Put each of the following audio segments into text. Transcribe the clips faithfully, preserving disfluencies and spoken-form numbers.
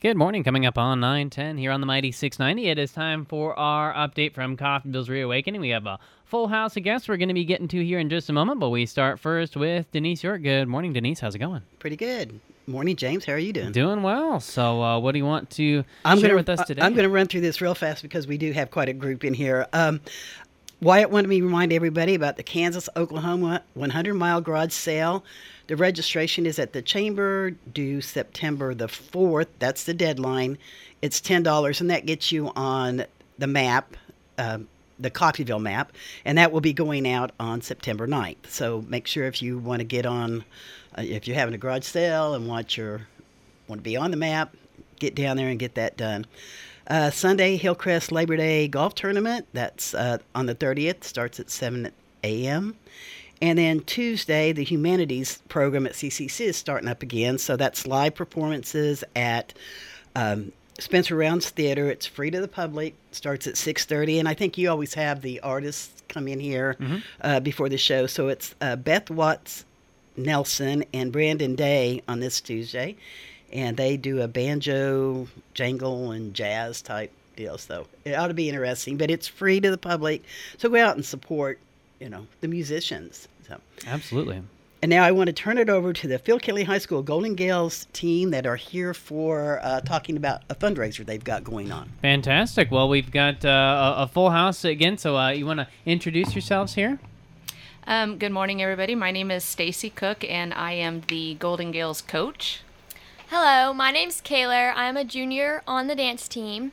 Good morning. Coming up on nine ten here on the Mighty six ninety. It is time for our update from Coffeyville's Reawakening. We have a full house of guests we're going to be getting to here in just a moment, but we start first with Denise York. Good morning, Denise. How's it going? Pretty good. Morning, James. How are you doing? Doing well. So uh, what do you want to I'm share gonna, with us today? I'm going to run through this real fast because we do have quite a group in here. Um, Wyatt wanted me to remind everybody about the Kansas-Oklahoma one hundred mile garage sale. The registration is at the Chamber, due September the fourth. That's the deadline. It's ten dollars, and that gets you on the map, uh, the Coffeyville map, and that will be going out on September ninth. So make sure if you want to get on, uh, if you're having a garage sale and want your want to be on the map, get down there and get that done. Uh, Sunday, Hillcrest Labor Day Golf Tournament. That's uh, on the thirtieth. Starts at seven a.m. And then Tuesday, the Humanities program at C C C is starting up again. So that's live performances at um, Spencer Rounds Theater. It's free to the public. Starts at six thirty. And I think you always have the artists come in here mm-hmm. uh, before the show. So it's uh, Beth Watts Nelson and Brandon Day on this Tuesday. And they do a banjo, jangle, and jazz type deal. So it ought to be interesting. But it's free to the public. So go out and support, you know, the musicians. So. Absolutely. And now I want to turn it over to the Phil Kelly High School Golden Gales team that are here for uh, talking about a fundraiser they've got going on. Fantastic. Well, we've got uh, a full house again. So uh, you want to introduce yourselves here? Um, good morning, everybody. My name is Stacy Cook, and I am the Golden Gales coach. Hello, my name's Kayler. I'm a junior on the dance team.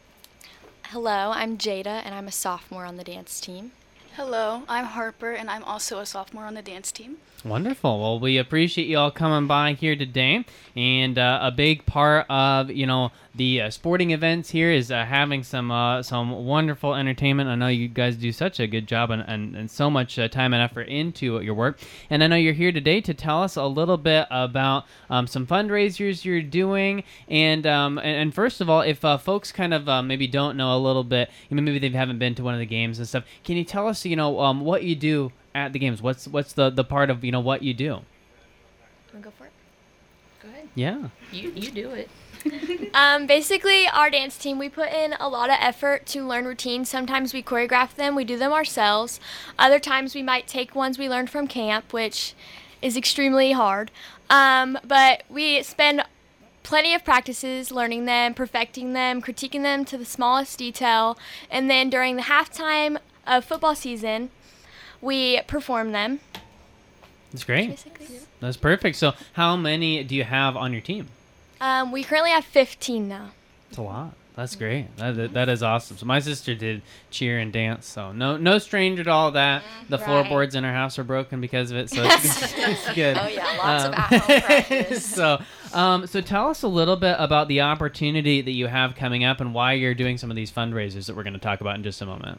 Hello, I'm Jada, and I'm a sophomore on the dance team. Hello, I'm Harper, and I'm also a sophomore on the dance team. Wonderful. Well, we appreciate you all coming by here today, and uh, a big part of, you know, the uh, sporting events here is uh, having some uh, some wonderful entertainment. I know you guys do such a good job and, and, and so much uh, time and effort into your work, and I know you're here today to tell us a little bit about um, some fundraisers you're doing, and um, and, and first of all, if uh, folks kind of uh, maybe don't know a little bit, you know, maybe they haven't been to one of the games and stuff, can you tell us, you know, um, what you do at the games? What's what's the, the part of, you know, what you do? Want to go for it? Go ahead. Yeah. You you do it. um, basically, our dance team, we put in a lot of effort to learn routines. Sometimes we choreograph them, we do them ourselves. Other times we might take ones we learned from camp, which is extremely hard. Um, but we spend plenty of practices learning them, perfecting them, critiquing them to the smallest detail. And then during the halftime of football season, we perform them. That's great. Basically. That's perfect. So how many do you have on your team? Um, we currently have fifteen now. That's a lot. That's great. That, that is awesome. So my sister did cheer and dance, so no no stranger to all that. The Right. floorboards in our house are broken because of it, so it's, it's good. Oh, yeah, lots Um, of at-home practice. so, um, so tell us a little bit about the opportunity that you have coming up and why you're doing some of these fundraisers that we're going to talk about in just a moment.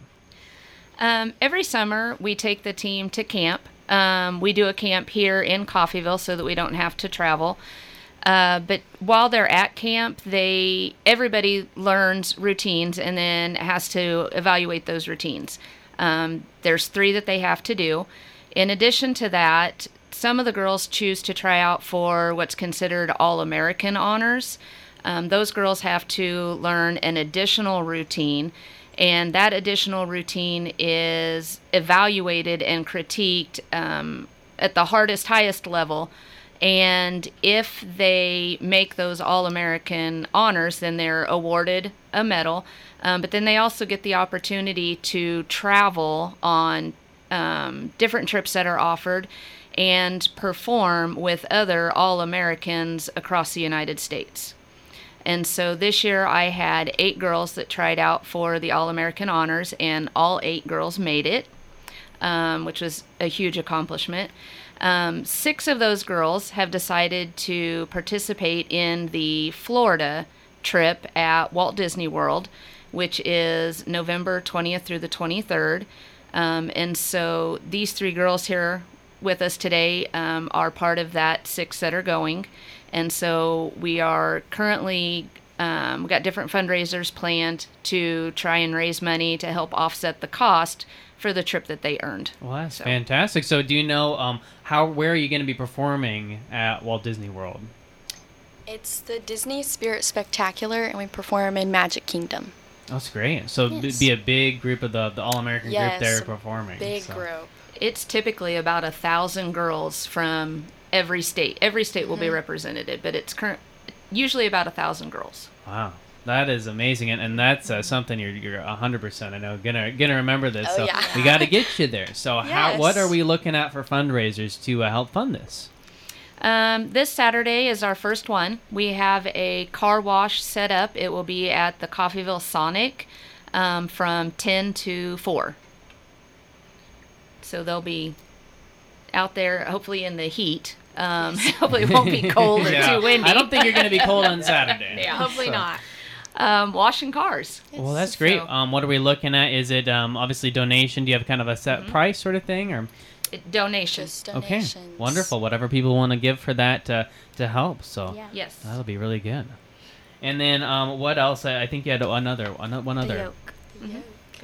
Um, every summer, we take the team to camp. Um, we do a camp here in Coffeyville so that we don't have to travel. Uh, but while they're at camp, they everybody learns routines and then has to evaluate those routines. Um, there's three that they have to do. In addition to that, some of the girls choose to try out for what's considered All-American honors. Um, those girls have to learn an additional routine, and that additional routine is evaluated and critiqued um, at the hardest, highest level. And if they make those All-American honors, then they're awarded a medal. Um, but then they also get the opportunity to travel on um, different trips that are offered and perform with other All-Americans across the United States. And so this year I had eight girls that tried out for the All-American honors, and all eight girls made it, um, which was a huge accomplishment. Um, six of those girls have decided to participate in the Florida trip at Walt Disney World, which is November twentieth through the twenty-third. Um, and so these three girls here with us today um, are part of that six that are going. And so we are currently, um, we've got different fundraisers planned to try and raise money to help offset the cost for the trip that they earned. Well, that's So- fantastic. So do you know um, how where are you going to be performing at Walt Disney World? It's the Disney Spirit Spectacular, and we perform in Magic Kingdom. That's great. So Yes. it'd be a big group of the, the All-American Yes, group there a performing. Big so. group. It's typically about a thousand girls from every state. Every state will be Mm-hmm. represented, but it's current usually about a thousand girls. Wow. That is amazing, and, and that's uh, something you're you're a hundred percent. I know gonna gonna remember this. Oh, so yeah. we got to get you there. So how Yes. what are we looking at for fundraisers to uh, help fund this? Um, this Saturday is our first one. We have a car wash set up. It will be at the Coffeyville Sonic um, from ten to four. So they'll be out there, hopefully in the heat. Um, hopefully it won't be cold or Yeah. too windy. I don't think you're gonna be cold on Saturday. Yeah, Hopefully So- not. um, washing cars. Well, that's great. So- Um, what are we looking at? Is it um, obviously donation? Do you have kind of a set price sort of thing, or It, donation. Just okay, donations. wonderful. Whatever people want to give for that to to help. So Yeah. Yes. that'll be really good. And then um, what else? I I think you had another ano- one The other. yoke. Yeah.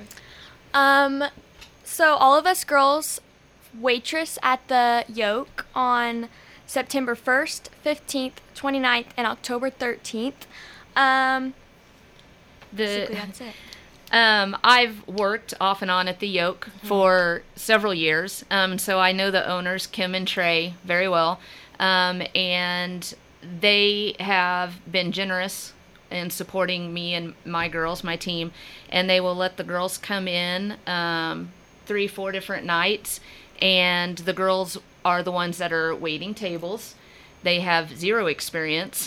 Um, so all of us girls waitress at the yoke on September first, fifteenth, twenty-ninth, and October thirteenth. Um, basically The, that's it. um, I've worked off and on at the Yoke for several years, um, so I know the owners, Kim and Trey, very well, um, and they have been generous in supporting me and my girls, my team, and they will let the girls come in um, three, four different nights, and the girls are the ones that are waiting tables. They have zero experience,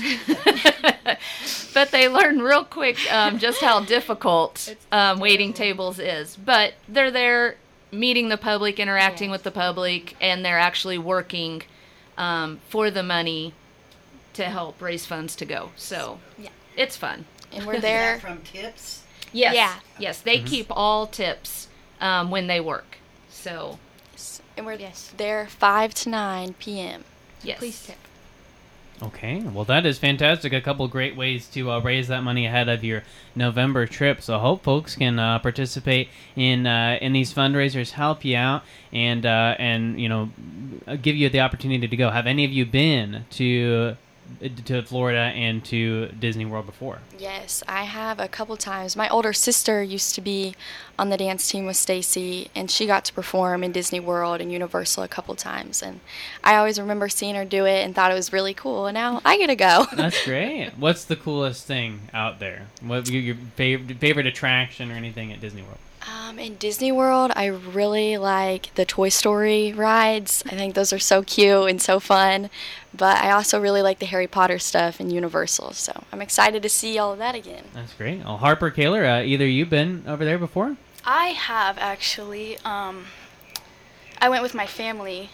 but they learn real quick um, just how difficult um, waiting tables is. But they're there meeting the public, interacting with the public, and they're actually working um, for the money to help raise funds to go. So Yeah. it's fun. And we're there. From tips. Yes. Yeah. Yes, they keep all tips um, when they work. So And we're Yes. there five to nine p.m. yes. Please tip. Okay, well that is fantastic. A couple great ways to uh, raise that money ahead of your November trip. So I hope folks can uh, participate in uh, in these fundraisers, help you out, and uh, and you know give you the opportunity to go. Have any of you been to to Florida and to Disney World before? Yes, I have a couple times. My older sister used to be on the dance team with Stacy, and she got to perform in Disney World and Universal a couple times. And I always remember seeing her do it and thought it was really cool. And now I get to go. That's great. What's the coolest thing out there? What your, your favorite favorite attraction or anything at Disney World? Um, in Disney World, I really like the Toy Story rides. I think those are so cute and so fun. But I also really like the Harry Potter stuff in Universal. So I'm excited to see all of that again. That's great. Well, Harper, Kaler, uh, either you been over there before? I have actually. Um, I went with my family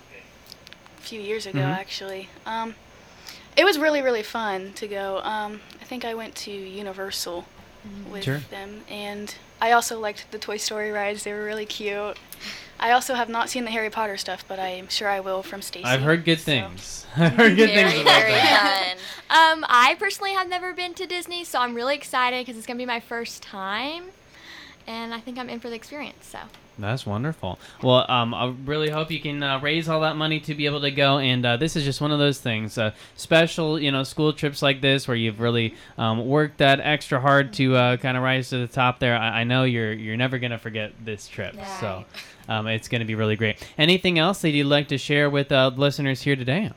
a few years ago, Mhm. actually. Um, it was really, really fun to go. Um, I think I went to Universal with Sure. them, and I also liked the Toy Story rides. They were really cute. I also have not seen the Harry Potter stuff, but I am sure I will from Stacy. I've heard good so- things. I've heard good things Very, about very that. fun. Um, I personally have never been to Disney, so I'm really excited because it's gonna be my first time, and I think I'm in for the experience. So. That's wonderful. Well, um, I really hope you can uh, raise all that money to be able to go. And uh, this is just one of those things, uh, special, you know, school trips like this where you've really um, worked that extra hard to uh, kind of rise to the top. There, I, I know you're you're never gonna forget this trip. So, um, it's gonna be really great. Anything else that you'd like to share with uh, listeners here today?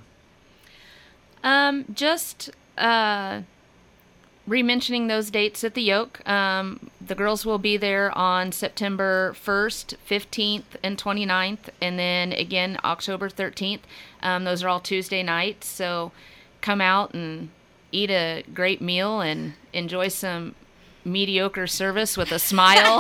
Um, just uh, re-mentioning those dates at the Yoke. Um, the girls will be there on September first, fifteenth, and twenty-ninth, and then again October thirteenth. Um, those are all Tuesday nights, so come out and eat a great meal and enjoy some mediocre service with a smile.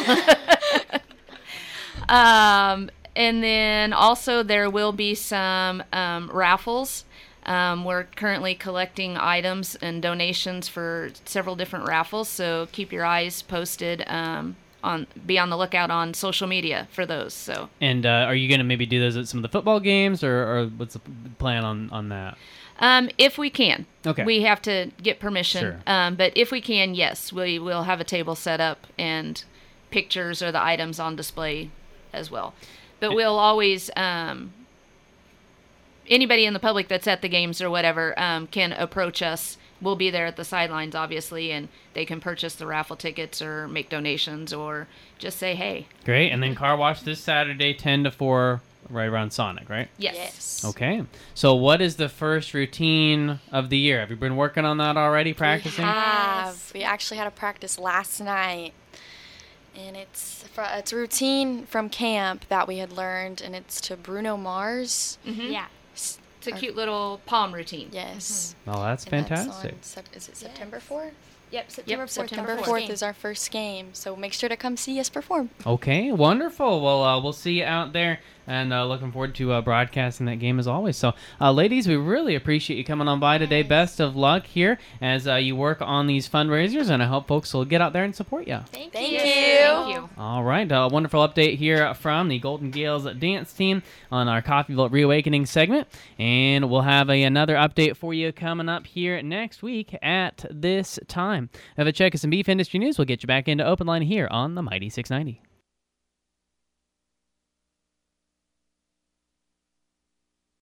um, and then also there will be some um, raffles. Um, we're currently collecting items and donations for several different raffles, so keep your eyes posted. Um, on be on the lookout on social media for those. So And uh, are you gonna maybe do those at some of the football games, or, or what's the plan on on that? um, if we can, Okay. we have to get permission. Sure. Um, but if we can, yes, we will have a table set up and pictures or the items on display as well. But we'll always um, anybody in the public that's at the games or whatever um, can approach us. We'll be there at the sidelines, obviously, and they can purchase the raffle tickets or make donations or just say, hey. Great. And then car wash this Saturday, ten to four, right around Sonic, right? Yes. Yes. Okay. So what is the first routine of the year? Have you been working on that already, practicing? We have. We actually had a practice last night. And it's fr- it's a routine from camp that we had learned, and it's to Bruno Mars. Mhm. Yeah. S- It's a our- cute little palm routine. Yes. Oh, that's And that's fantastic. on Sep- is it September fourth? Yep. September fourth. September September fourth. fourth is our first game, so make sure to come see us perform. Okay, wonderful. Well, uh, we'll see you out there, and uh, looking forward to uh, broadcasting that game as always. So, uh, ladies, we really appreciate you coming on by today. Best of luck here as uh, you work on these fundraisers, and I hope folks will get out there and support you. Thank, Thank you. you. Thank you. All right, a wonderful update here from the Golden Gales dance team on our Coffeeville Reawakening segment, and we'll have a, another update for you coming up here next week at this time. Have a check of some beef industry news. We'll get you back into Open Line here on the Mighty six ninety.